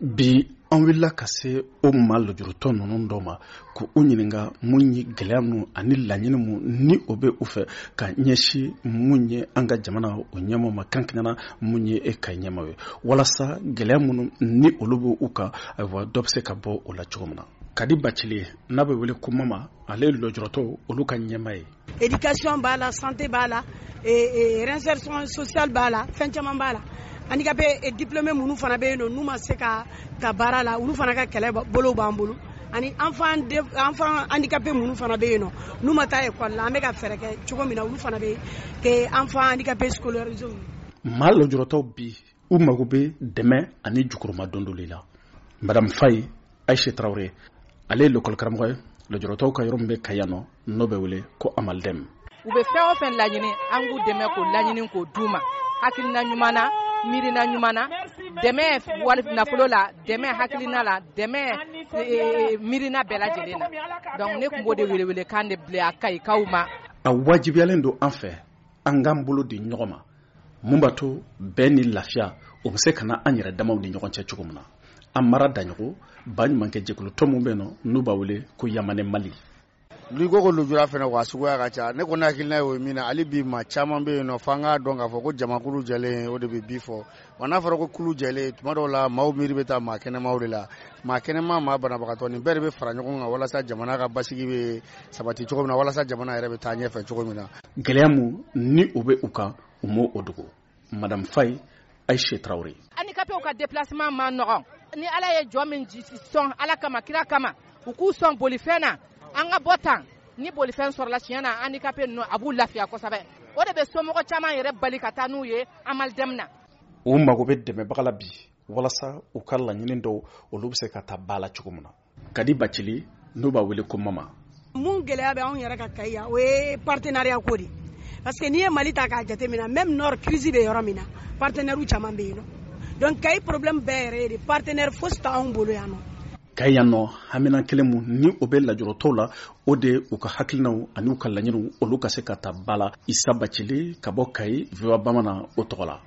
bi an wulila ka se o ma lajurutɔ ninnu dɔ ma ko u ɲininka mun ye gɛlɛya minnu ani laɲini mu ni o bɛ u fɛ ka ɲɛsin mun ye an ka jamana o ɲɛmaaw ma kankiɲana mun ye e ka ɲɛmaaw ye walasa gɛlɛya minnu ni olu bɛ u kan ayiwa dɔ bɛ se ka bɔ o la cogo min na. Kadi Bacili n'a bɛ wele ko Mama ale lajurutɔ olu ka ɲɛmaa ye. Éducation b'a la, santé b'a la, réinsertion sociale b'a la, fɛn caman b'a la. Handicapé diplômé minnu fana bɛ yen nɔ n'u ma se ka baara la olu fana ka kɛlɛ bolo b'an bolo ani enfant handicapé minnu fana bɛ yen nɔ n'u ma taa école la an bɛ ka fɛɛrɛ kɛ cogo min na olu fana bɛ kɛ enfant handicapé scolarisé. Maa lajurutɔw bi u mago bɛ dɛmɛ ani jukuruma dondoli la. Madame Faye Aïcha Traoré ale ye l'école karamɔgɔ ye lajurutɔw ka yɔrɔ min bɛ Kaya nɔ n'o bɛ wele ko Amaldem. U bɛ fɛn o fɛn laɲini an k'u dɛmɛ k'o laɲini k'o d'u ma hakilina ɲuman na miirina ɲuman na dɛmɛ wali nafolo la dɛmɛ hakilina la dɛmɛ miirina bɛɛ lajɛlen na donc ne tun b'o de welewele kan de bila a kayikaw ma. A wajibiyalen don an fɛ an k'an bolo di ɲɔgɔn ma mun b'a to bɛn ni lafiya o bɛ se ka na an yɛrɛ damaw ni ɲɔgɔn cɛ cogo min na. An mara daɲɔgɔn ba ɲumankɛ jɛkulutɔ mun bɛ yen nɔ n'u b'a wele ko Yamane Mali. Lui ko lujura fana wa suguya ka ca ne kɔni hakilina ye o min na ali bi ma caman bɛ yen nɔ f'an k'a dɔn k'a fɔ ko jamakulu jɛlen o de bɛ bi fɔ wa n'a fɔra ko kulu jɛlen tuma dɔw la maaw miiri bɛ taa maa kɛnɛmaw de la maa kɛnɛma maa banabagatɔ nin bɛɛ de bɛ fara ɲɔgɔn kan walasa jamana ka basigi bɛ sabati cogo min na walasa jamana yɛrɛ bɛ taa ɲɛfɛ cogo min na. Gɛlɛya mun ni o bɛ u kan u m'o o dogo. Madame Faye Aïcha Traoré. Handicapé ka déplacement ma nɔgɔn ni ala ye jɔ min sɔn ala kama kira kama u k'u sɔn bolifɛn na an ka bɔ tan ni bolifɛn sɔrɔla tiɲɛ na handicapé ninnu a b'u lafiya kosɛbɛ o de bɛ somɔgɔ caman yɛrɛ bali ka taa n'u ye Amaldem na. U mago bɛ dɛmɛbaga la bi walasa u ka laɲini dɔw olu bɛ se ka taa ba la cogo min na. Kadi Bacili n'u b'a wele ko Mama. Mun gɛlɛya bɛ anw yɛrɛ ka Kayi o ye partenariat ko de parce que n'i ye Mali ta k'a jateminɛ même nord crise bɛ yɔrɔ min na partenaires caman bɛ yen nɔ donc Kayi problème bɛɛ yɛrɛ ye de partenaire fosi t'anw bolo yan nɔ. Kayi yan nɔ hamina kelen mun ni o bɛ lajurutɔw la o de u ka hakilinaw ani u ka laɲiniw olu ka se ka taa ba la. Isa Bacili ka bɔ Kayi VOA Bamanan o tɔgɔ la.